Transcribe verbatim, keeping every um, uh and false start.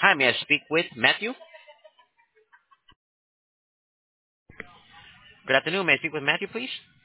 Hi, may I speak with Matthew? Good afternoon. May I speak with Matthew, please?